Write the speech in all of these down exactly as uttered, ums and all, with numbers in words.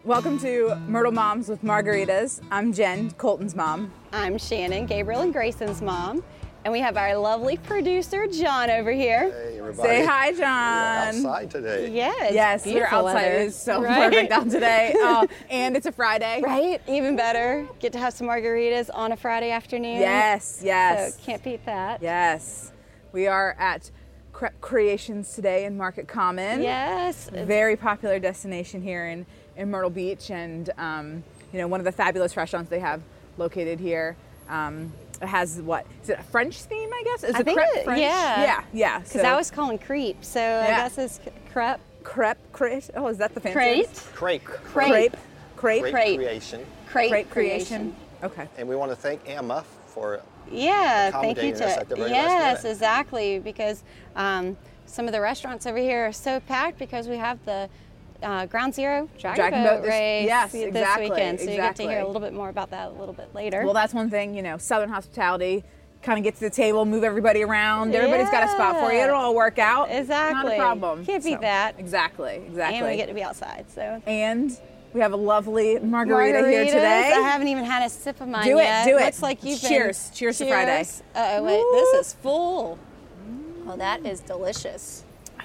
Welcome to Myrtle Moms with Margaritas. I'm Jen, Colton's mom. I'm Shannon, Gabriel and Grayson's mom. And we have our lovely producer, John, over here. Hey, everybody. Say hi, John. We're outside today. Yeah, it's Yes, we're beautiful outside. weather. It is so Right? perfect out today. Uh, and it's a Friday. Right? Even better. Get to have some margaritas on a Friday afternoon. Yes, yes. So can't beat that. Yes. We are at Crepe Creations today in Market Common. Yes. Very popular destination here in, in Myrtle Beach, and um, you know, one of the fabulous restaurants they have located here. Um, it has what? Is it a French theme, I guess? Is I it think crepe it- French? yeah. Yeah, yeah. Because I was calling crepe, so I guess it's crepe. Crepe, crepe. Oh, is that the fancy? Crepe. Crepe. Crepe. Crepe. Crepe. Crepe Crepe. Creation. Crepe, Crepe creation. Okay. And we want to thank Emma for Yeah, thank you accommodating us to at the very yes, last minute. exactly, because um, some of the restaurants over here are so packed because we have the uh, Ground Zero Dragon, Dragon Boat Boat this- race yes, this exactly, weekend. So you get to hear exactly. a little bit more about that a little bit later. Well, that's one thing, you know, Southern hospitality, kind of get to the table, move everybody around. Everybody's got a spot for you. Yeah. It'll all work out. Exactly. Not a problem. Can't beat So, that. Exactly, exactly. and we get to be outside. So And we have a lovely margarita here Margaritas. today. I haven't even had a sip of mine Do it, yet. do it. Looks like you've been- Cheers. Cheers to Friday. Uh oh, wait, this is full. Oh, that is delicious.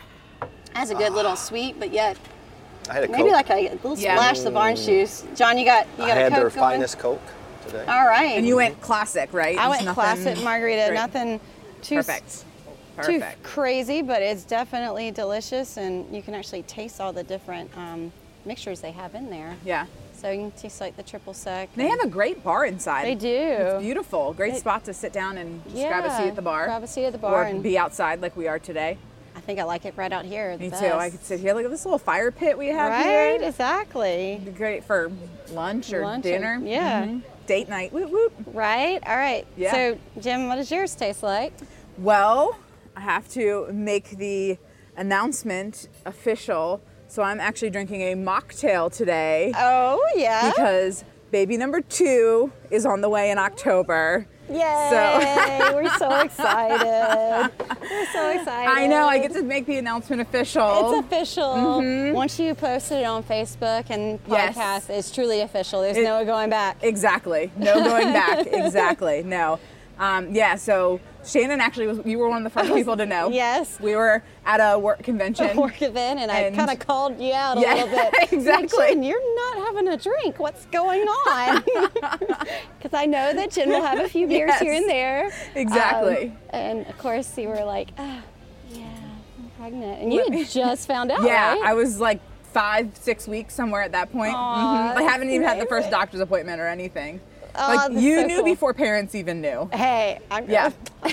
That's a good little sweet, but yet I had a maybe Coke. like a little Yeah. splash of orange juice. John, you got you I got a had Coke their going? finest Coke today. All right. And you went classic, right? I There's went nothing- classic margarita. Great. Nothing too Perfect. too Perfect. crazy, but it's definitely delicious, and you can actually taste all the different um, mixtures they have in there. Yeah. So you can taste like the triple sec. They have a great bar inside. They do. It's beautiful. Great They- spot to sit down and just yeah, grab a seat at the bar. grab a seat at the bar Or and- be outside like we are today. I think I like it right out here. the Me too. best. I could sit here. Look at this little fire pit we have Right, here. exactly. It'd be great for lunch or Lunch or- dinner. yeah. Mhm. Date night. Whoop whoop. Right. All right. Yeah. So, Jim, what does yours taste like? Well, I have to make the announcement official. So I'm actually drinking a mocktail today Oh yeah. because baby number two is on the way in October. Yay! So- We're so excited. We're so excited. I know, I get to make the announcement official. It's official. Once you posted it on Facebook and Yes. podcast, it's truly official. There's It- no going back. Exactly. No going back. Exactly. No. Um, yeah, so Shannon actually was, you were one of the first people to know. Yes. We were at a work convention. Work event, and, And- I kind of called you out a Yeah, little bit. exactly. Like, Jen, you're not having a drink. What's going on? Because I know that Jen will have a few beers Yes. here and there. Exactly. Um, and of course, you were like, oh, yeah, I'm pregnant. And you had just found out, Yeah, right? I was like five, six weeks somewhere at that point. Aw, Mhm. I haven't even had the first amazing. doctor's appointment or anything. Aw, like that's you so knew cool. before parents even knew. Hey, I'm Yeah.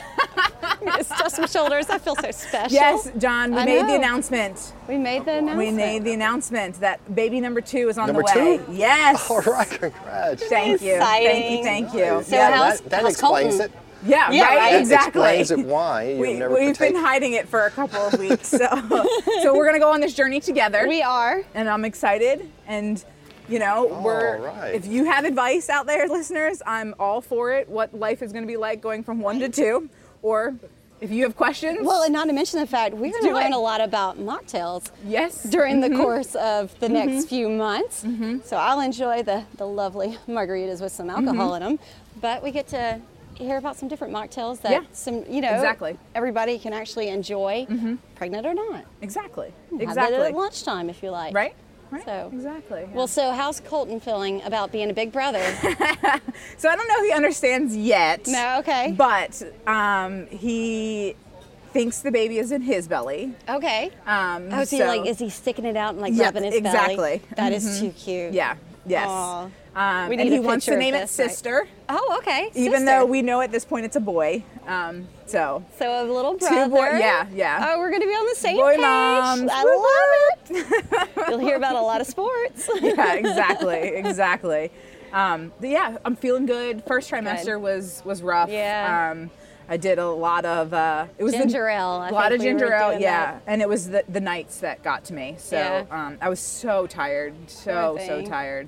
Just adjust my shoulders. I feel so special. Yes, John, we I made the know. announcement. We made the announcement. We made the announcement that baby number two is on Number the way. two? Yes. All right, congrats. Thank you. Thank you. Exciting. Thank you. So yeah. how's- that that how's explains Colton? it. yeah, Yeah, right? right? That Exactly. explains it why you've We, never we've partaken. been hiding it for a couple of weeks. So, so we're going to go on this journey together. We are. and I'm excited. And you know, we're All right. if you have advice out there, listeners, I'm all for it. What life is going to be like going from one to two, or if you have questions, Well, and not to mention the fact we're going do to learn it. a lot about mocktails yes, during the course of the next few months. So I'll enjoy the, the lovely margaritas with some alcohol in them. But we get to hear about some different mocktails that Yeah. some, you know, Exactly. everybody can actually enjoy, pregnant or not. exactly, Have exactly, it at lunchtime if you like. right, right, So- exactly. yeah. Well, so how's Colton feeling about being a big brother? so I don't know if he understands yet. No, okay. But um, he thinks the baby is in his belly. Okay. Um, Oh, so, so like, is he sticking it out and like Yeah, rubbing his exactly. belly? That is too cute. yeah, yes. Aw. Um, We and need he a wants to picture of name it this, right? Sister. Oh, okay. Even Sister. though we know at this point it's a boy. Um, so So a little brother. boy- yeah, yeah. Oh, we're gonna be on the same Boy page. moms. I love it. You'll hear about a lot of sports. yeah, exactly, exactly. Um, but yeah, I'm feeling good. First trimester was was rough. Yeah. Um, I did a lot of uh, it was Ginger the, ale. I a lot think of we were ginger ale. doing Yeah, that. and it was the, the nights that got to me. So Yeah. um, I was so tired, so Poor so thing. tired.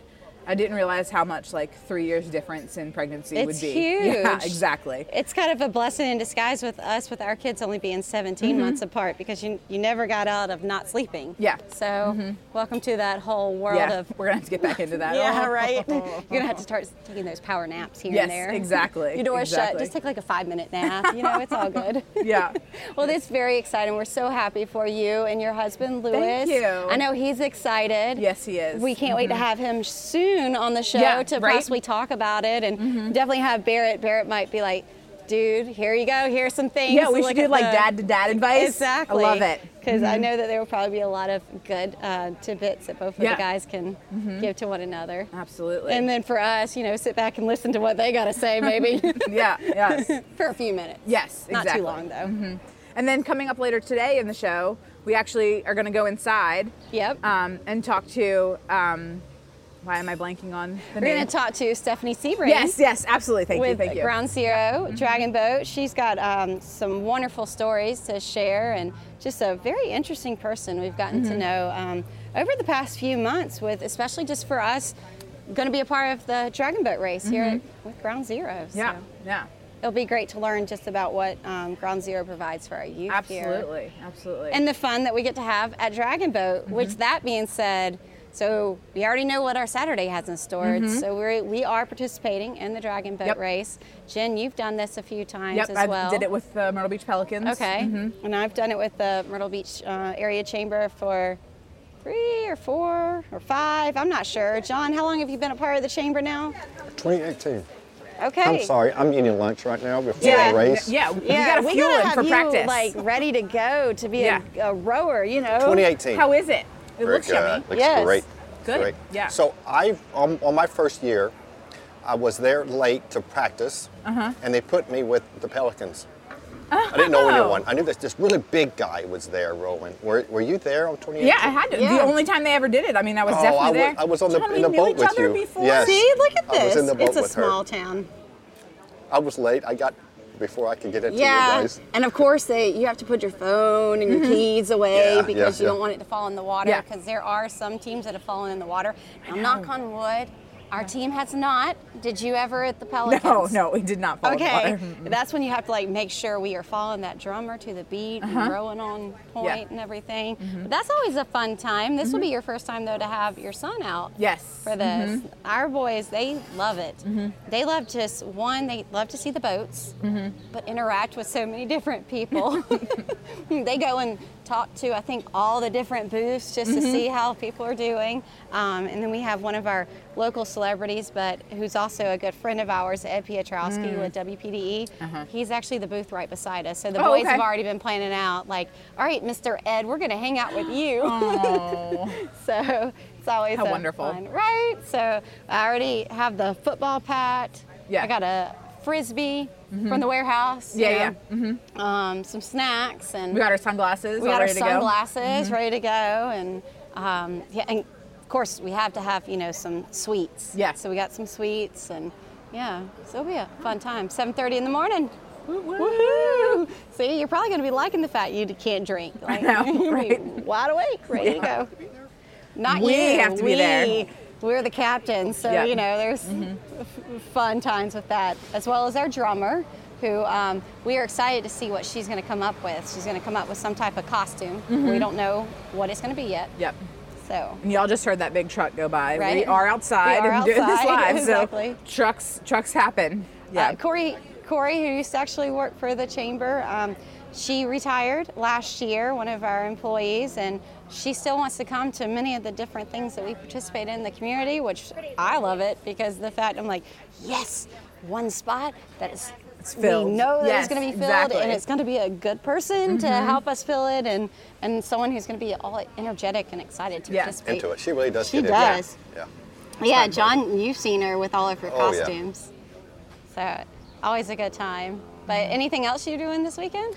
I didn't realize how much like three years difference in pregnancy It's would be. huge. Yeah, exactly. It's kind of a blessing in disguise with us, with our kids only being seventeen Mm-hmm. months apart, because you you never got out of not sleeping. Yeah. So welcome to that whole world Yeah, of. we're gonna have to get back into that. Yeah, right. You're gonna have to start taking those power naps here Yes, and there. exactly, Your door's shut. exactly. Just take like a five minute nap. You know, it's all good. Yeah. Well, it's very exciting. We're so happy for you and your husband, Louis. Thank you. I know he's excited. Yes, he is. We can't wait to have him soon on the show Yeah, to right? possibly talk about it, and definitely have Barrett. Barrett might be like, dude, here you go. Here's some things. Yeah, we Look should do at like the-" dad to dad advice. Exactly. I love it. Because I know that there will probably be a lot of good uh, tidbits that both of Yeah. the guys can give to one another. Absolutely. And then for us, you know, sit back and listen to what they got to say, maybe yeah, yes. for a few minutes. Yes, Not exactly. too long though. And then coming up later today in the show, we actually are going to go inside Yep. um, and talk to, um, why am I blanking on the We're name? going to talk to Stephanie Sebring. Yes, yes, absolutely. Thank you, with thank you. Ground Zero Dragon Boat. She's got um, some wonderful stories to share, and just a very interesting person we've gotten Mm-hmm. to know um, over the past few months, with especially just for us, going to be a part of the Dragon Boat race here at, with Ground Zero. So Yeah, yeah, it'll be great to learn just about what um, Ground Zero provides for our youth here. absolutely, absolutely. And the fun that we get to have at Dragon Boat, Mm-hmm. which that being said, so we already know what our Saturday has in store. So we're, we are participating in the Dragon Boat Mm-hmm. Yep. race. Jen, you've done this a few times yep, as I well. did it with the Myrtle Beach Pelicans. Okay. Mhm. And I've done it with the Myrtle Beach uh, Area Chamber for three or four or five. I'm not sure. John, how long have you been a part of the chamber now? twenty eighteen. Okay. I'm sorry, I'm eating lunch right now before Yeah. the race. Yeah, we Yeah, gotta we fuel gotta it have for you practice. like ready to go to be Yeah. a, a rower. You know. twenty eighteen. How is it? It Very looks good. yummy. Looks Yes. great. Good. Great. Yeah. So I, on, on my first year, I was there late to practice, Uh-huh. and they put me with the Pelicans. I didn't know Oh. anyone. I knew this this really big guy was there rowing. Were, were you there on twenty eighteen? Yeah, I had to. Yeah. The only time they ever did it. I mean, I was Oh, definitely I wa- there. I was on the- John, in we the knew boat each with other you. Before. Yes. See, look at I was this. in the boat it's a with her. small town. I was late. I got before I could get into you Yeah, guys. and of course they you have to put your phone and your keys away Yeah, because yeah, you don't yeah. want it to fall in the water, Yeah. because there are some teams that have fallen in the water. Now, know. knock on wood, our team has not. Did you ever at the Pelicans? No, no, we did not fall in the Okay, water. that's when you have to like make sure we are following that drummer to the beat and rowing on point Yeah. and everything. But that's always a fun time. This will be your first time though to have your son out. Yes. For this, our boys, they love it. They love just one, they love to see the boats, but interact with so many different people. They go and talk to, I think, all the different booths just to see how people are doing. Um, and then we have one of our local celebrities, but who's also a good friend of ours, Ed Piotrowski with W P D E. He's actually the booth right beside us. So the Oh, boys okay. have already been planning out, like, all right, Mister Ed, we're going to hang out with you. Oh. So it's always How a wonderful. fun, right? So I already have the football pat. Yeah. I got a frisbee from the warehouse. you Yeah, know, Um, some snacks, and We got our sunglasses we all got our ready to go. sunglasses ready to go, and um, yeah, and of course we have to have you know some sweets. Yeah. So we got some sweets, and yeah, so it'll be a fun time. seven thirty in the morning. Woo-woo. Woohoo! See, you're probably going to be liking the fact you can't drink. Like, know, you'll be right? wide awake, ready Yeah. to go. Not We you. have to be we, there. We're the captains, so Yeah. you know there's f- fun times with that, as well as our drummer, who um, we are excited to see what she's going to come up with. She's going to come up with some type of costume. We don't know what it's going to be yet. Yep. So And y'all just heard that big truck go by. We Right. are outside We are and doing this outside, live, exactly. so trucks trucks happen. Yeah. Uh, Corey, Corey, who used to actually work for the chamber, um, she retired last year, one of our employees, and she still wants to come to many of the different things that we participate in the community, which I love it because the fact I'm like, yes, one spot that is It's filled. we know that Yes, it's going to be filled, exactly. and it's going to be a good person to help us fill it, and and someone who's going to be all energetic and excited to Yeah. participate. Into it. She really does She get does. into it. Yeah. Yeah, John, you've seen her with all of her Oh, yeah. costumes. So, always a good time. But anything else you're doing this weekend?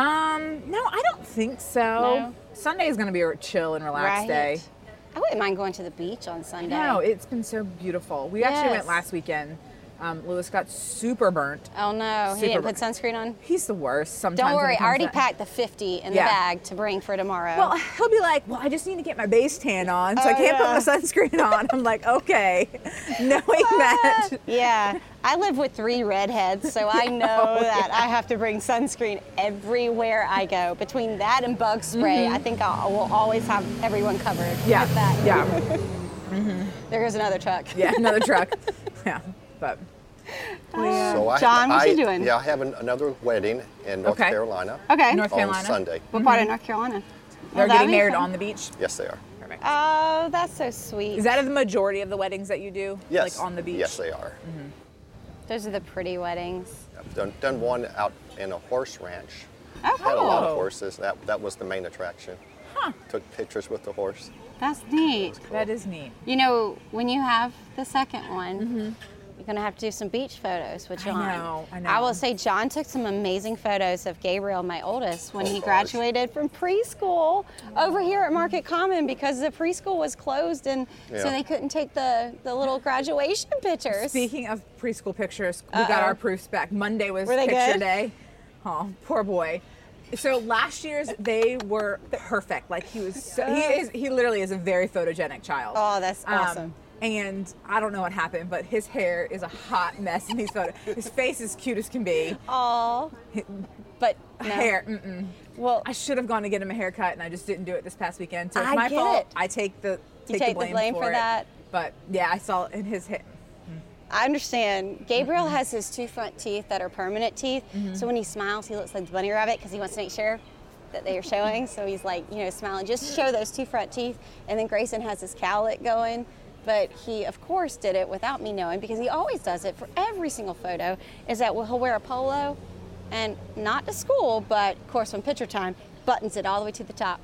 Um, no, I don't think so. No? Sunday is going to be a chill and relaxed day. I wouldn't mind going to the beach on Sunday. No, it's been so beautiful. We actually Yes. went last weekend Um, Lewis got super burnt. Oh no, he Super didn't put burnt. sunscreen on? He's the worst sometimes. Don't when worry, it I comes already to- packed the fifty in Yeah. the bag to bring for tomorrow. Well, he'll be like, well, I just need to get my base tan on, so I Oh, can't yeah. put my sunscreen on. I'm like, okay, knowing that. Yeah, I live with three redheads, so I know that I have to bring sunscreen everywhere I go. Between that and bug spray, I think I'll, I will always have everyone covered Mm-hmm. Yeah, with that. yeah, There goes another truck. yeah, another truck. Yeah, but So I, John, what I, you doing? Yeah, I have an, another wedding in North Okay. Carolina Okay. North on Carolina. Sunday. What part of North Carolina? they're Oh, that'd getting be married fun. on the beach. Yes, they are. Perfect. Oh, that's so sweet. Is that the majority of the weddings that you do? Yes. Like on the beach? Yes, they are. Those are the pretty weddings. I've done, done one out in a horse ranch. Oh, Had a lot Oh. of horses. That that was the main attraction. Huh. Took pictures with the horse. That's neat. That is neat. You know, when you have the second one, you're gonna have to do some beach photos with I John. know, I I know. will say John took some amazing photos of Gabriel, my oldest, when Oh, he gosh. graduated from preschool over here at Market Common because the preschool was closed and so Yeah. they couldn't take the, the little graduation pictures. Speaking of preschool pictures, we got Uh-oh. our proofs back. Monday was Were they picture good? day. Oh, poor boy. So last year's they were perfect. Like he was, so, he is, he literally is a very photogenic child. Oh, that's Um, awesome. and I don't know what happened, but his hair is a hot mess in these photos. His face is cute as can be. Aw. But no. Hair, mm-mm. Well, I should have gone to get him a haircut, and I just didn't do it this past weekend. So it's I my get fault. it. I take the You take, take the the blame, blame for it. that. But yeah, I saw in his hair. I understand. Gabriel has his two front teeth that are permanent teeth. So when he smiles, he looks like the bunny rabbit because he wants to make sure that they are showing. So he's like, you know, smiling. Just show those two front teeth. And then Grayson has his cowlick going. But he, of course, did it without me knowing because he always does it for every single photo. Is that he'll wear a polo and not to school, but of course, when picture time, buttons it all the way to the top.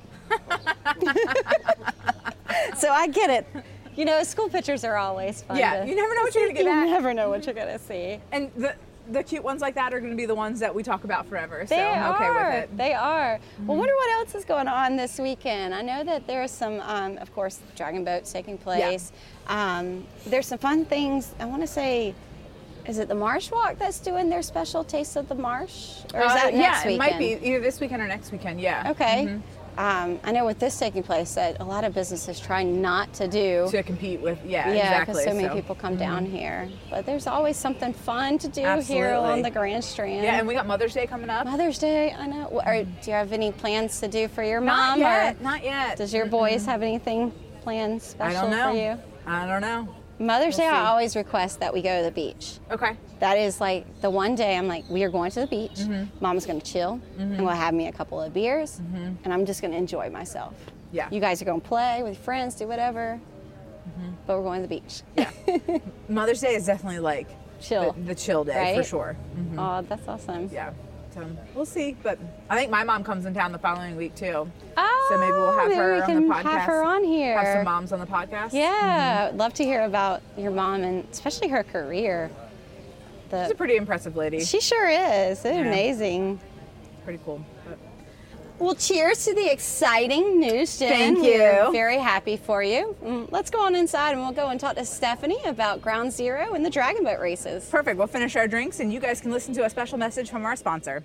So I get it. You know, school pictures are always fun. Yeah, to- you never know what you're gonna get You back. never know what you're gonna see. And the the cute ones like that are going to be the ones that we talk about forever. So They I'm okay are. with it. They are. Well, wonder what else is going on this weekend. I know that there are some, um, of course, dragon boats taking place. Um, there's some fun things. I want to say, is it the Marsh Walk that's doing their special Taste of the Marsh? Or is Uh, that yeah, next it weekend? might be either this weekend or next weekend. Yeah. Okay. Um, I know with this taking place that a lot of businesses try not to do. To compete with, yeah, Yeah, because exactly. so many people come down here. But there's always something fun to do here Absolutely. along the Grand Strand. Yeah, and we got Mother's Day coming up. Mother's Day, I know. Well, Or do you have any plans to do for your Not mom? yet. Or Not yet. does your boys have anything planned I special don't know. for you? I don't know. Mother's We'll Day, I see. always request that we go to the beach. Okay. That is like the one day I'm like, we are going to the beach. Mm-hmm. Mom's going to chill, and we'll have me a couple of beers, and I'm just going to enjoy myself. Yeah. You guys are going to play with your friends, do whatever, Mm-hmm. but we're going to the beach. Yeah. Mother's Day is definitely like Chill. the, the chill day for Right? sure. Oh, that's awesome. Yeah. So we'll see. But I think my mom comes in town the following week too. Oh, So maybe we'll have maybe her we on can the podcast. have her on here. Have some moms on the podcast. Yeah, I'd love to hear about your mom and especially her career. The, She's a pretty impressive lady. she sure is. They're Yeah. amazing. Pretty cool. But Well, cheers to the exciting news, Jen. Thank We're you. very happy for you. Mm, Let's go on inside and we'll go and talk to Stephanie about Ground Zero and the Dragon Boat races. perfect. We'll finish our drinks and you guys can listen to a special message from our sponsor.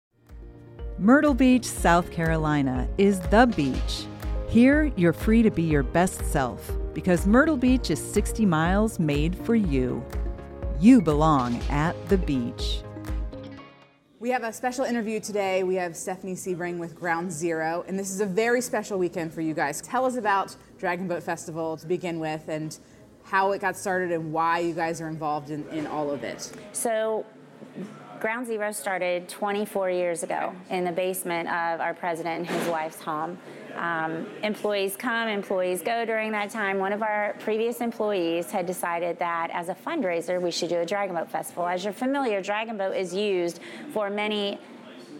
Myrtle Beach, South Carolina is the beach. Here, you're free to be your best self because Myrtle Beach is sixty miles made for you. You belong at the beach. We have a special interview today. We have Stephanie Sebring with Ground Zero, and this is a very special weekend for you guys. Tell us about Dragon Boat Festival to begin with and how it got started and why you guys are involved in, in all of it. So Ground Zero started twenty-four years ago in the basement of our president and his wife's home. Um, employees come, employees go during that time. One of our previous employees had decided that as a fundraiser, we should do a Dragon Boat Festival. As you're familiar, Dragon Boat is used for many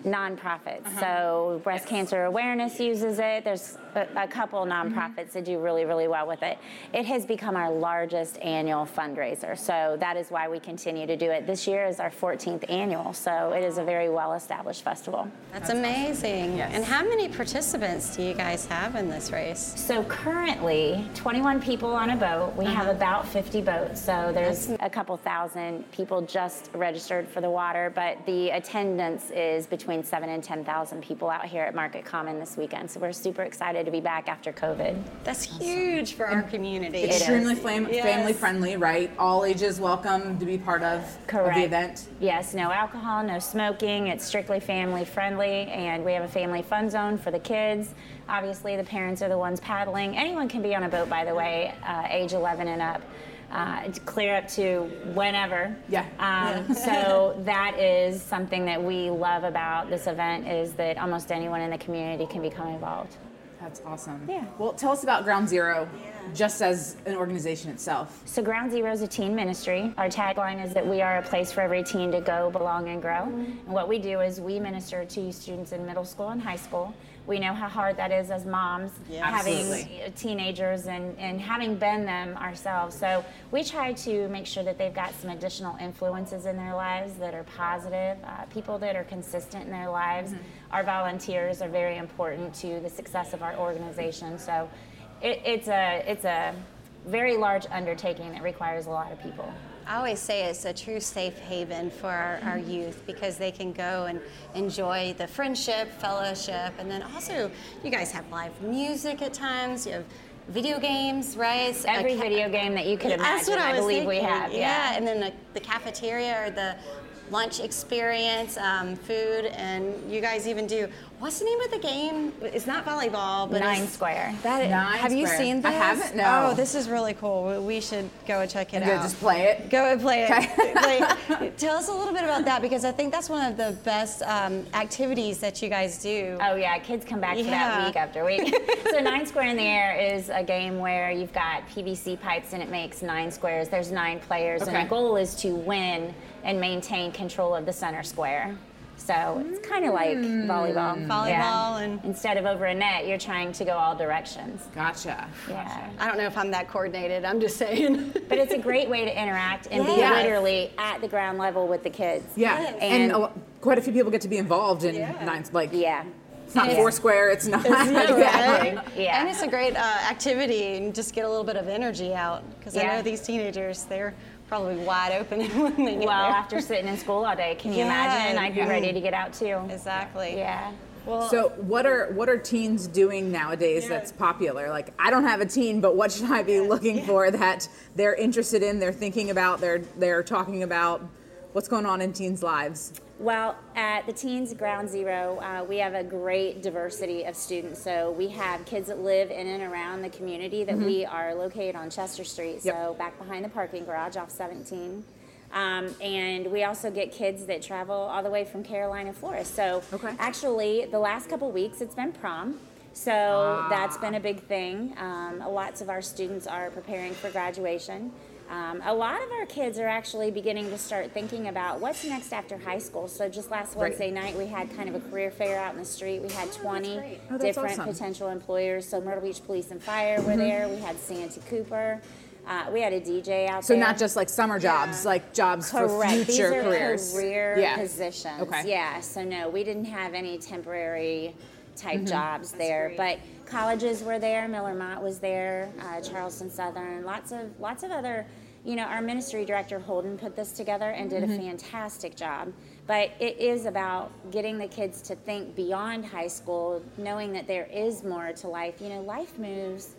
nonprofits. Uh-huh. So breast cancer awareness uses it. There's a, a couple nonprofits mm-hmm. that do really, really well with it. It has become our largest annual fundraiser. So that is why we continue to do it. This year is our fourteenth annual. So it is a very well-established festival. That's, That's amazing. Awesome. Yes. And how many participants do you guys have in this race? So currently, twenty-one people on a boat. We uh-huh. have about fifty boats. So there's That's... a couple thousand people just registered for the water, but the attendance is between seven and ten thousand people out here at Market Common this weekend. So we're super excited to be back after COVID. That's huge for our community. Extremely fam- yes. family friendly, right? All ages welcome to be part of, of the event. Yes, no alcohol, no smoking. It's strictly family friendly, and we have a family fun zone for the kids. Obviously, the parents are the ones paddling. Anyone can be on a boat, by the way, uh, age eleven and up. Uh, to clear up to whenever. Yeah. Um, so that is something that we love about this event, is that almost anyone in the community can become involved. That's awesome. Yeah. Well, tell us about Ground Zero, yeah. just as an organization itself. So Ground Zero is a teen ministry. Our tagline is that we are a place for every teen to go, belong, and grow. Mm-hmm. And what we do is we minister to students in middle school and high school. We know how hard that is as moms, yeah, having absolutely. teenagers and, and having been them ourselves. So we try to make sure that they've got some additional influences in their lives that are positive, uh, people that are consistent in their lives. Mm-hmm. Our volunteers are very important to the success of our organization. So it, it's a it's a very large undertaking that requires a lot of people. I always say it's a true safe haven for our, our youth, because they can go and enjoy the friendship, fellowship, and then also you guys have live music at times. You have video games, right? Every ca- video game that you could imagine, That's what I, I was believe thinking. we have. Yeah, yeah. and then the, the cafeteria or the lunch experience, um, food, and you guys even do, what's the name of the game? It's not volleyball, but Nine it's, Square. That, Nine have Square. you seen this? I haven't, no. Oh, this is really cool. We should go and check it and out. Just play it? Go and play it. Okay. Like, tell us a little bit about that, because I think that's one of the best um, activities that you guys do. Oh yeah, kids come back yeah. for that week after week. So Nine Square in the Air is a game where you've got P V C pipes and it makes nine squares. There's nine players, okay. and the goal is to win and maintain control of the center square. So it's kind of like mm. volleyball. Volleyball, yeah. and instead of over a net, you're trying to go all directions. Gotcha. Yeah. Gotcha. I don't know if I'm that coordinated. I'm just saying. But it's a great way to interact and yes. be literally at the ground level with the kids. Yeah, Yes. and, And a, quite a few people get to be involved in Yeah. nine. Like, Yeah. it's not Yeah. four square. It's not. Yeah, exactly. right? Yeah. And it's a great uh, activity, and just get a little bit of energy out, because I Yeah. know these teenagers, they're probably wide open when they get Well, there. after sitting in school all day, can you Yeah. imagine? I'd be Yeah. ready to get out too. Exactly. Yeah. Well, So what are what are teens doing nowadays that's popular? Like, I don't have a teen, but what should I be looking for that they're interested in, they're thinking about, they're they're talking about? What's going on in teens' lives? Well, at the Teens Ground Zero, uh, we have a great diversity of students. So we have kids that live in and around the community that mm-hmm. we are located on Chester Street, yep. so back behind the parking garage off seventeen. Um, and we also get kids that travel all the way from Carolina, Florida. So okay. actually, the last couple weeks, it's been prom. So ah. that's been a big thing. Um, lots of our students are preparing for graduation. Um, a lot of our kids are actually beginning to start thinking about what's next after high school. So just last Right. Wednesday night, we had kind of a career fair out in the street. We had twenty Oh, that's different awesome. potential employers. So Myrtle Beach Police and Fire were there. We had Santee Cooper. Uh, we had a D J out So there. not just like summer jobs, like jobs Correct. for future These are careers. career yeah. positions. Okay. Yeah. So no, we didn't have any temporary type Mm-hmm. jobs there, but colleges were there. Miller Mott was there. Uh, Charleston Southern. Lots of lots of other. You know, our ministry director Holden put this together and did mm-hmm. a fantastic job. But it is about getting the kids to think beyond high school, knowing that there is more to life. You know, life moves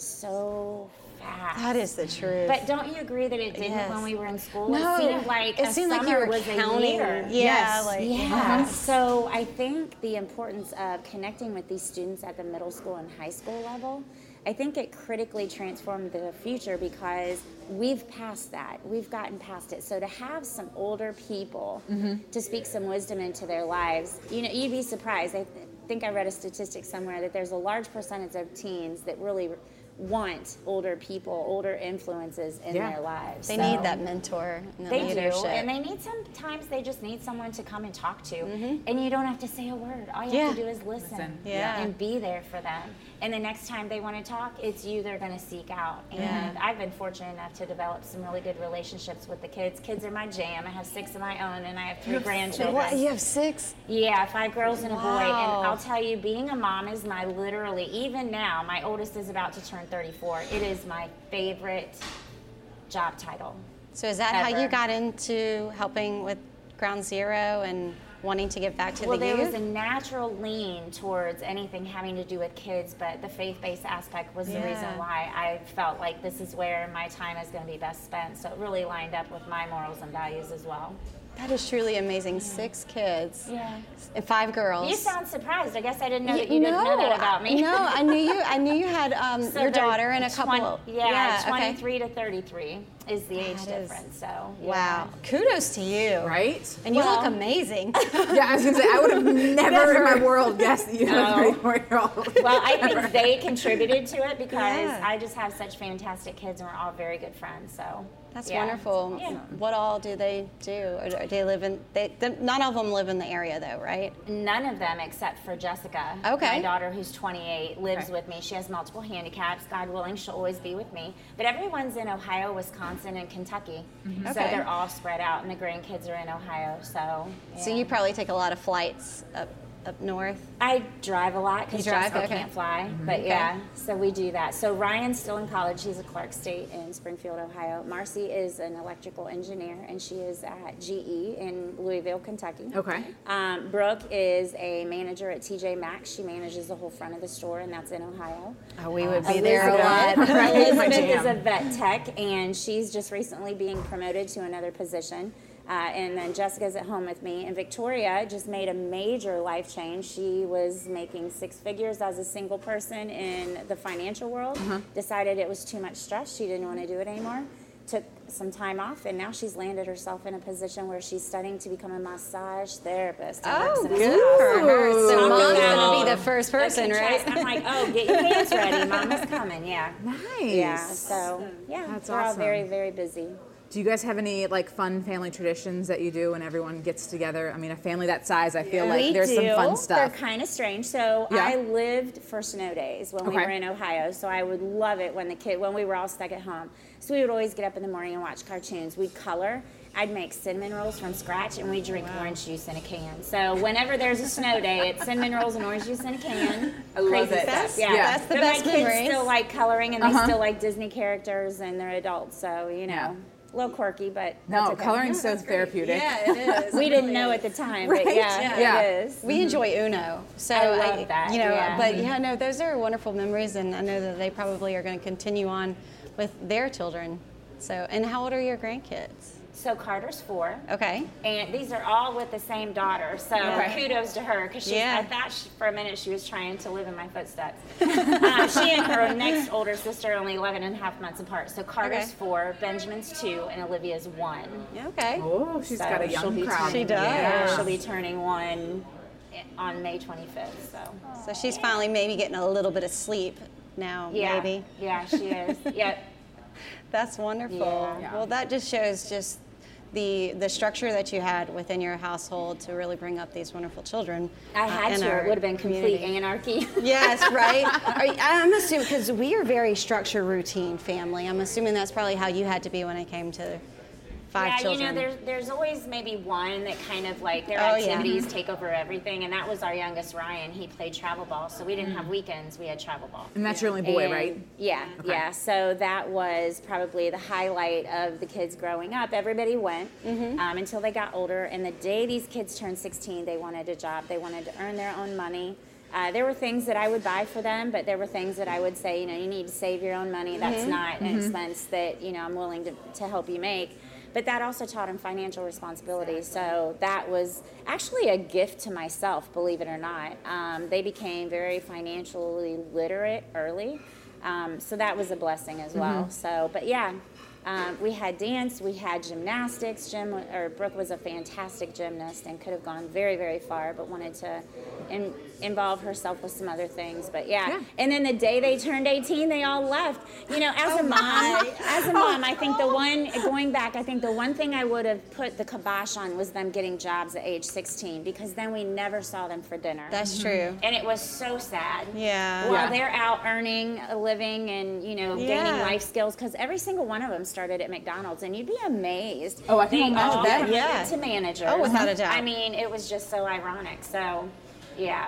so fast. that is the truth. But don't you agree that it didn't Yes. when we were in school? No, it seemed like it a seemed like summer you were was counting. a year. Yeah, Yes. like Yeah. uh-huh. So I think the importance of connecting with these students at the middle school and high school level, I think it critically transformed the future, because we've passed that. We've gotten past it. So to have some older people mm-hmm. to speak some wisdom into their lives, you know, you'd be surprised. I th- think I read a statistic somewhere that there's a large percentage of teens that really want older people, older influences in Yeah. their lives. They So- need that mentor and that They leadership. do, and they need sometimes they just need someone to come and talk to, and you don't have to say a word. All you Yeah. have to do is listen, Listen. Yeah. and be there for them. And the next time they want to talk, it's you they're going to seek out. And Yeah. I've been fortunate enough to develop some really good relationships with the kids. Kids are my jam. I have six of my own, and I have three grandchildren. What? You have six? Yeah, five girls and a boy. Wow. And I'll tell you, being a mom is my literally, even now, my oldest is about to turn thirty-four. It is my favorite job title. So is that how you Ever. got into helping with Ground Zero and wanting to give back to Well, the there youth? was a natural lean towards anything having to do with kids, but the faith-based aspect was the Yeah. reason why I felt like this is where my time is going to be best spent. So it really lined up with my morals and values as well. That is truly amazing. Six kids. Yeah. And five girls. You sound surprised. I guess I didn't know that Y- you didn't know that about me. No, I knew you. I knew you had um, So your they're daughter and a couple. twenty, yeah, okay. twenty-three to thirty-three is the age That is- difference. So yeah. Wow. Kudos to you. Right? And you Well- look amazing. Yeah, I was gonna say I would have never in my world guessed that you had a No. thirty-four-year-old. Well, I think they contributed to it because Yeah. I just have such fantastic kids and we're all very good friends. So That's yeah. wonderful. Yeah. What all do they do? Or do they live in? They, they, none of them live in the area, though, right? None of them except for Jessica. Okay. My daughter, who's twenty-eight, lives Okay. with me. She has multiple handicaps. God willing, she'll always be with me. But everyone's in Ohio, Wisconsin, and Kentucky. So Okay. they're all spread out, and the grandkids are in Ohio. So. So yeah. you probably take a lot of flights up up north. I drive a lot because You drive? Jessica Okay. can't fly. But Okay. yeah, so we do that. So Ryan's still in college. He's at Clark State in Springfield, Ohio. Marcy is an electrical engineer, and she is at G E in Louisville, Kentucky. Okay. Um, Brooke is a manager at T J Maxx. She manages the whole front of the store, and that's in Ohio. Oh, we would be there a lot. Elizabeth, Right, my Elizabeth is jam. a vet tech, and she's just recently being promoted to another position. Uh, and then Jessica's at home with me. And Victoria just made a major life change. She was making six figures as a single person in the financial world, decided it was too much stress. She didn't want to do it anymore. Took some time off, and now she's landed herself in a position where she's studying to become a massage therapist. and works Oh, in a good spa. for her. So Talk mom's about gonna be the first a person, contrast. right? I'm like, oh, get your pants ready. Mama's coming. Yeah. Nice. Yeah. So yeah, That's we're all awesome. very, very busy. Do you guys have any like fun family traditions that you do when everyone gets together? I mean, a family that size, I feel like we there's do. some fun They're stuff. kind of strange. So Yeah. I lived for snow days when we Okay. were in Ohio. So I would love it when the kid when we were all stuck at home. So we would always get up in the morning and watch cartoons. We'd color. I'd make cinnamon rolls from scratch, and we drink orange juice in a can. So whenever there's a snow day, it's cinnamon rolls and orange juice in a can. I love Crazy it. stuff. That's- Yeah. yeah. That's the but best my kids memories. still like coloring, and they Uh-huh. still like Disney characters, and they're adults. So you know, Yeah. a little quirky, but No, that's okay. coloring's so therapeutic. it is. We didn't know at the time, Right? but yeah, Yeah. it is. We enjoy Uno, so I love that, You know, yeah. but yeah, no, those are wonderful memories, and I know that they probably are going to continue on with their children. So, and how old are your grandkids? So Carter's four. Okay. And these are all with the same daughter, so Okay. kudos to her because Yeah. I thought she, for a minute she was trying to live in my footsteps. uh, she and her next older sister are only eleven and a half months apart. So Carter's Okay. four, Benjamin's two, and Olivia's one. Okay. Oh, she's So got a she'll young be crowd. turning- She does. Yeah, she'll be turning one on May twenty-fifth. So So she's finally maybe getting a little bit of sleep now, yeah, maybe. yeah, she is. Yeah. That's wonderful. Yeah. Well, that just shows just the the structure that you had within your household to really bring up these wonderful children. I uh, had in to. our It would have been complete community. anarchy. Yes, right. Are you- I'm assuming because we are very structure routine family. I'm assuming that's probably how you had to be when it came to five yeah, children. you know, there's there's always maybe one that kind of like their Oh, yeah. activities take over everything, and that was our youngest Ryan. He played travel ball, so we didn't have weekends; we had travel ball. And that's your only boy, And- right? Yeah, Okay. yeah. So that was probably the highlight of the kids growing up. Everybody went Mm-hmm. um, until they got older, and the day these kids turned sixteen, they wanted a job. They wanted to earn their own money. Uh, there were things that I would buy for them, but there were things that I would say, you know, you need to save your own money. That's Mm-hmm. not an expense that, you know, I'm willing to, to help you make. But that also taught them financial responsibility. So that was actually a gift to myself, believe it or not. Um, they became very financially literate early. Um, so that was a blessing as well. So, but yeah, um, we had dance, we had gymnastics. Jim, or Brooke was a fantastic gymnast and could have gone very, very far, but wanted to in, involve herself with some other things. But yeah. Yeah. And then the day they turned eighteen, they all left. You know, as Oh a mom, my. as a mom, I think the one, going back, I think the one thing I would have put the kibosh on was them getting jobs at age sixteen, because then we never saw them for dinner. That's true. And it was so sad. Yeah. While Yeah. they're out earning a living and, you know, gaining Yeah. life skills, because every single one of them started at McDonald's, and you'd be amazed. Oh, I can They imagine all that. promoted Yeah. to managers. Oh, without a doubt. I mean, it was just so ironic. So, yeah.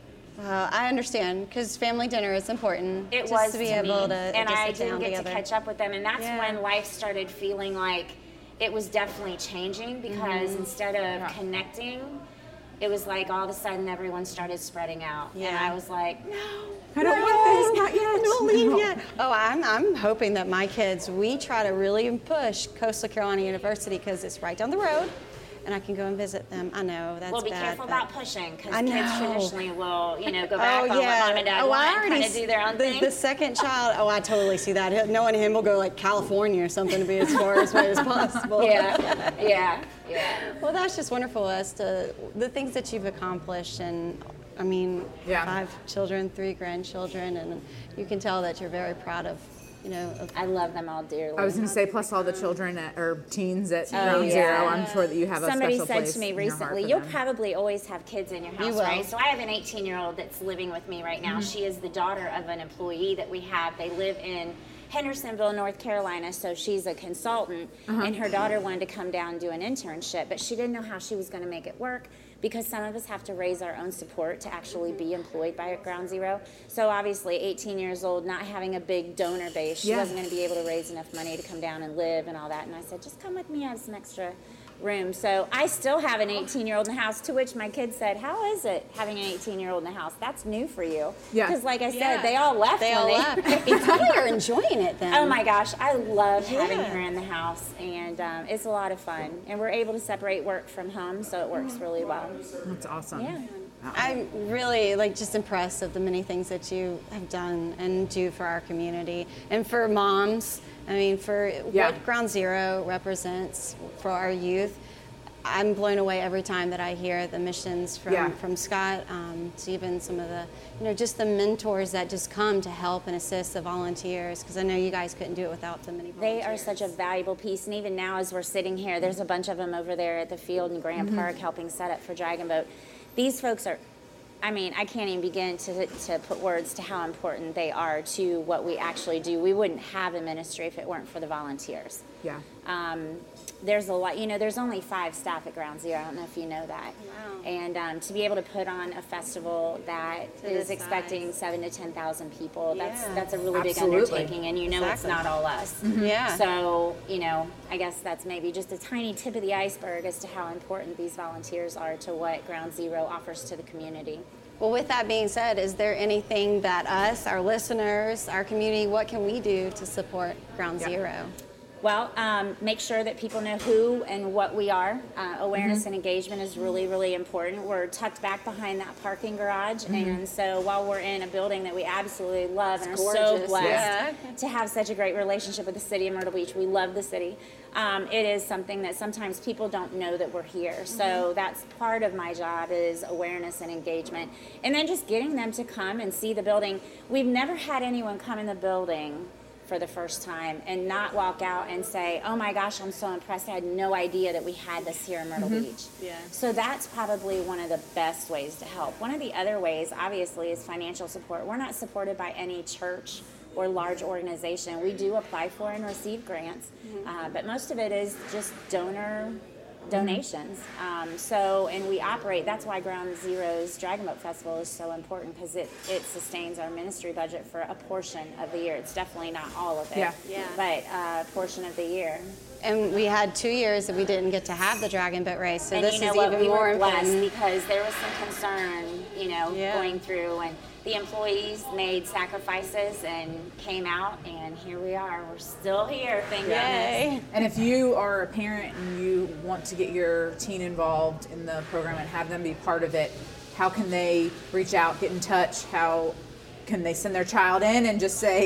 Uh, I understand, because family dinner is important. It just was to be to able me. to and just I sit down didn't get together. to catch up with them, and that's Yeah. when life started feeling like it was definitely changing, because Mm-hmm. instead of Yeah. connecting, it was like all of a sudden everyone started spreading out, and Yeah. I was like, no, I don't want this, not yet. Don't leave yet. Oh, I'm, I'm hoping that my kids, we try to really push Coastal Carolina University, because it's right down the road, and I can go and visit them. I know that's well, be bad. careful but- about pushing, because I kids know. traditionally will, you know, go back Oh on yeah. what mom and dad oh, want I and already kind of s- do their own the, thing. The second child. Oh, I totally see that. Knowing him, will go like California or something to be as far away as possible. yeah, yeah, yeah. Well, that's just wonderful as to the things that you've accomplished, and I mean, Yeah. five children, three grandchildren, and you can tell that you're very proud of, you know, of I love them all dearly. I was going to say, plus all the children at, or teens at Oh, Ground yeah. Zero. I'm sure that you have a Somebody special said place to me in your heart recently, for you'll them. probably always have kids in your house, will. right? So I have an eighteen-year-old that's living with me right now. She is the daughter of an employee that we have. They live in Hendersonville, North Carolina, so she's a consultant, and her daughter wanted to come down and do an internship, but she didn't know how she was going to make it work, because some of us have to raise our own support to actually be employed by Ground Zero. So obviously, eighteen years old, not having a big donor base, she Yeah. wasn't going to be able to raise enough money to come down and live and all that. And I said, just come with me, I have some extra room. So I still have an eighteen-year-old in the house, to which my kids said, how is it having an eighteen-year-old in the house? That's new for you. Yeah. Because like I said, Yeah. they all left they when all they left. You probably are enjoying it then. Oh my gosh, I love having Yeah. her in the house, and um, it's a lot of fun. And we're able to separate work from home, so it works really well. That's awesome. Yeah. I'm really like just impressed of the many things that you have done and do for our community and for moms. I mean, for Yeah. what Ground Zero represents for our youth. I'm blown away every time that I hear the missions from, Yeah. from Scott um, to even some of the, you know, just the mentors that just come to help and assist the volunteers, because I know you guys couldn't do it without so many They volunteers. are such a valuable piece, and even now as we're sitting here, there's a bunch of them over there at the field in Grand Park helping set up for Dragon Boat. These folks are, I mean, I can't even begin to, to put words to how important they are to what we actually do. We wouldn't have a ministry if it weren't for the volunteers. Yeah. Um, there's a lot, you know, there's only five staff at Ground Zero. I don't know if you know that. Wow. And um, to be able to put on a festival that To is this expecting size. seven to ten thousand people, that's Yeah. that's a really big Absolutely. undertaking, and you know Exactly. it's not all us. Yeah. So, you know, I guess that's maybe just a tiny tip of the iceberg as to how important these volunteers are to what Ground Zero offers to the community. Well, with that being said, is there anything that us, our listeners, our community, what can we do to support Ground Yeah. Zero? Well, um, make sure that people know who and what we are. Uh, awareness and engagement is really, really important. We're tucked back behind that parking garage, and so while we're in a building that we absolutely love and are so gorgeous. blessed Yeah. to have such a great relationship with the city of Myrtle Beach, we love the city. Um, it is something that sometimes people don't know that we're here. So that's part of my job is awareness and engagement, and then just getting them to come and see the building. We've never had anyone come in the building for the first time and not walk out and say, oh my gosh, I'm so impressed. I had no idea that we had this here in Myrtle Beach. Yeah. So that's probably one of the best ways to help. One of the other ways, obviously, is financial support. We're not supported by any church or large organization. We do apply for and receive grants, uh, but most of it is just donor donations. Um, so, and we operate, that's why Ground Zero's Dragon Boat Festival is so important, because it, it sustains our ministry budget for a portion of the year. It's definitely not all of it, Yeah. Yeah. but a portion of the year. And we had two years that we didn't get to have the Dragon Boat race, so And this you know is what, even we more were blessed important. because there was some concern, you know, Yeah. going through, and the employees made sacrifices and came out, and here we are. We're still here, thank goodness. Yay. And if you are a parent and you want to get your teen involved in the program and have them be part of it, how can they reach out, get in touch? How can they send their child in and just say,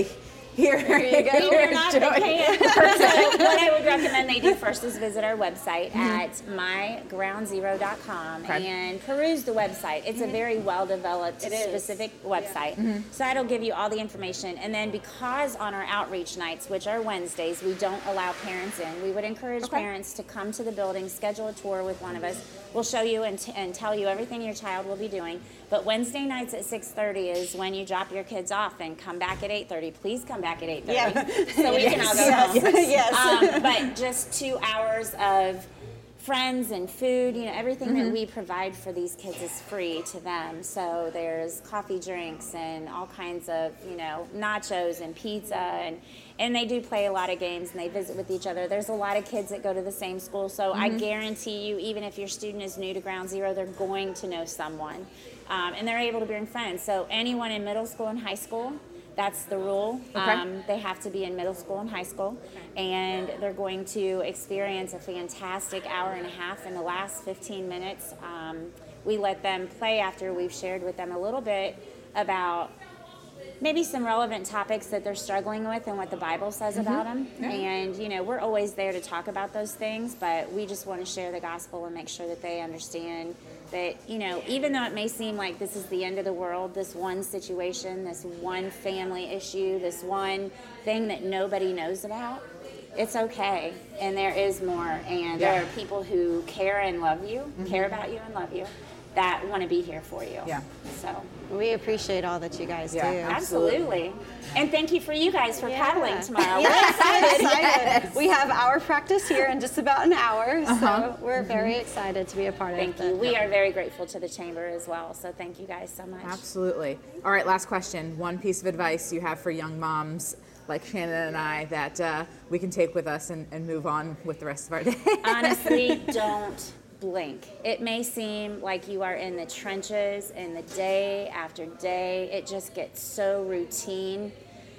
Here, There you go. here, You're not, they Joey. can't. So what I would recommend they do first is visit our website at my ground zero dot com Okay. and peruse the website. It's a very well-developed, specific website. So that'll give you all the information. And then because on our outreach nights, which are Wednesdays, we don't allow parents in, we would encourage Okay. parents to come to the building, schedule a tour with one of us. We'll show you and, t- and tell you everything your child will be doing. But Wednesday nights at six thirty is when you drop your kids off and come back at eight thirty. Please come back at eight thirty Yeah. so we can all go Yes. home. Yes. Um, but just two hours of friends and food, you know, everything that we provide for these kids is free to them. So there's coffee, drinks, and all kinds of, you know, nachos and pizza, and and they do play a lot of games and they visit with each other. There's a lot of kids that go to the same school, so I guarantee you, even if your student is new to Ground Zero, they're going to know someone, um, and they're able to bring friends. So anyone in middle school and high school, that's the rule. Okay. Um, they have to be in middle school and high school, and they're going to experience a fantastic hour and a half. In the last fifteen minutes, um, we let them play after we've shared with them a little bit about maybe some relevant topics that they're struggling with and what the Bible says about them. And, you know, we're always there to talk about those things, but we just want to share the gospel and make sure that they understand that, you know, even though it may seem like this is the end of the world, this one situation, this one family issue, this one thing that nobody knows about, it's okay. And there is more. And Yeah. there are people who care and love you, care about you and love you, that want to be here for you. Yeah. So. We appreciate all that you guys Yeah. do. Absolutely. And thank you for you guys for Yeah. paddling tomorrow. Yeah, We're excited. excited. We have our practice here in just about an hour, so we're very excited to be a part Thank of it. you. We are very grateful to the chamber as well. So thank you guys so much. Absolutely. All right, last question. One piece of advice you have for young moms like Shannon and I that uh, we can take with us and, and move on with the rest of our day. Honestly, don't blink. It may seem like you are in the trenches and the day after day. It just gets so routine.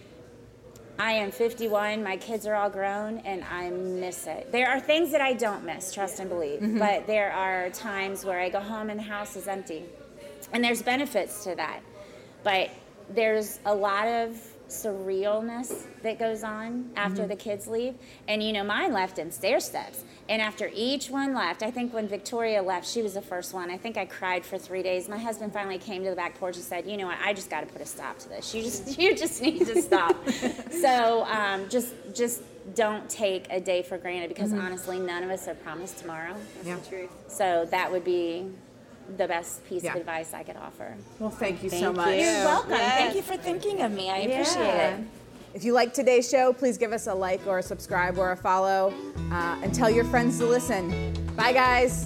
I am fifty-one, my kids are all grown, and I miss it. There are things that I don't miss, trust and believe, Mm-hmm. but there are times where I go home and the house is empty. And there's benefits to that. But there's a lot of surrealness that goes on after the kids leave. And you know, mine left in stair steps. And after each one left, I think when Victoria left, she was the first one. I think I cried for three days. My husband finally came to the back porch and said, you know what, I just got to put a stop to this. You just you just need to stop. So um, just just don't take a day for granted, because honestly, none of us are promised tomorrow. Yeah. So that would be the best piece Yeah. of advice I could offer. Well, thank you so Thank much. you. You're welcome. Yes. Thank you for thinking of me. I appreciate Yeah. it. If you like today's show, please give us a like or a subscribe or a follow, uh, and tell your friends to listen. Bye, guys.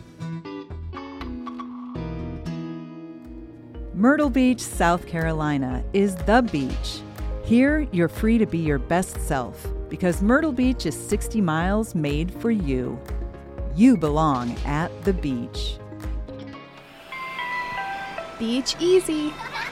Myrtle Beach, South Carolina is the beach. Here, you're free to be your best self because Myrtle Beach is sixty miles made for you. You belong at the beach. Beach easy.